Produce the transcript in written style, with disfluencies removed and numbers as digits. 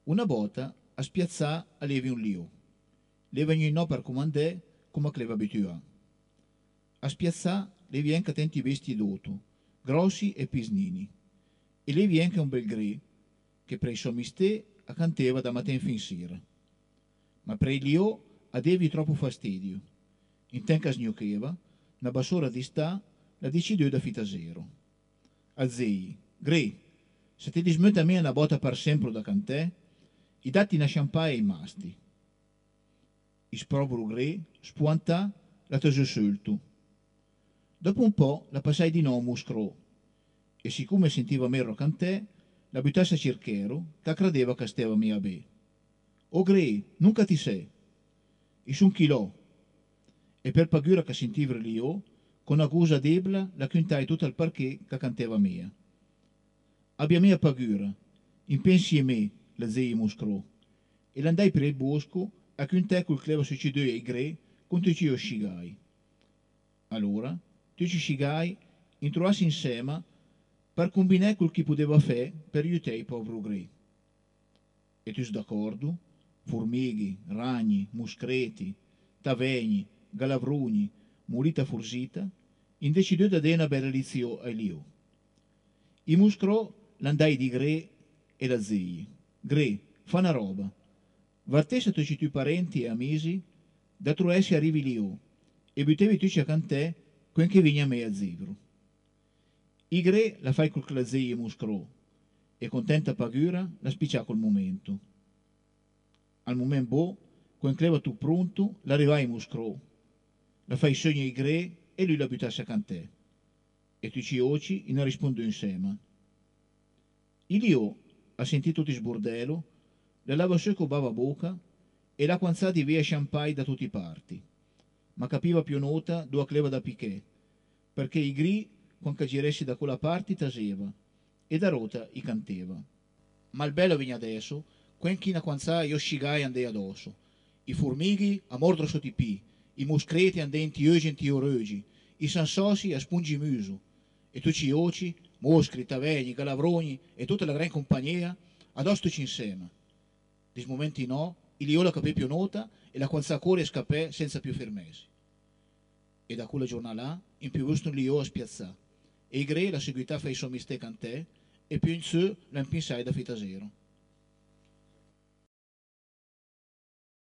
Una volta a spiazzà allevi un lio. Le vengono per comandare come che le va abituare. A spiazzà le viene che tanti vesti d'oto, grossi e pisnini. E le viene che un bel gri, che per i suoi mistè a canteva da mattina fin sera. Ma per il lio avevi troppo fastidio. In tempo che sgnoccheva, una basora di sta la decidiò da fita zero. A zei, gri, se ti dismetta a me una botta per sempre da cantè, i datti una champagne ai masti. I sprovero gri, spuantà, la tese sultu. Dopo un po' la passai di nuovo muscrò e siccome sentiva mero cantè, la buttasse a cerchero che credeva che stava mia be. O gri, nunca ti sei. I sun chilò e per pagura che sentiva l'io, con accusa debla la cuntai tutto il perché che canteva mia. Abbia mia pagura, in pensi me, la zei muscrò, e l'andai per il bosco a cuntare col cleva succedeu ai gre con tutti io scigai. Allora, tutti i scigai introvassi insieme per combinare quel che poteva fare per aiutare i poveri gre. E tutti d'accordo? Formighi, ragni, muscreti, tavegni, galavruni, mulita fursita, in decideu da dare una bella lezione ai lio. I muscrò l'andai di gre e da zei. Gre, fa una roba. Vartesse tutti i tuoi parenti e amici, da troessi arrivi lio, e buttevi tutti a cantè, quen che vigna a me a zivro. I gre la fai col che la zei muscrò, e contenta pagura la spiccia col momento. Al momento bo, quen cleva tu pronto, l'arrivai muscrò, la fai sogno i gre e lui la buttasse a cantè. E tutti i oci ne rispondono insieme. Il lio ha sentito ti sbordelo, le lava su bava bocca e la quanzata via champagne da tutte parti. Ma capiva più nota dove cleva da picchè, perché i gri, quando giressi da quella parte, taseva, e da rota i canteva. Ma il bello viene adesso, quen chi na quanzà io scigai andai addosso. I formighi a mordere sotto i pi, i muscreti andenti enti orögi, i sansosi a spungi muso, e tutti i oci, moscri, tavegni, galavroni e tutta la gran compagnia, addostoci insieme. Dis momenti no, il liola capì più nota e la quanzà corre e scappè senza più fermesi. E da quella giornata là, in più gusto un lio a spiazzà, e i gre la seguità fai suo mistè cantè, e più in su la impensai da fita zero.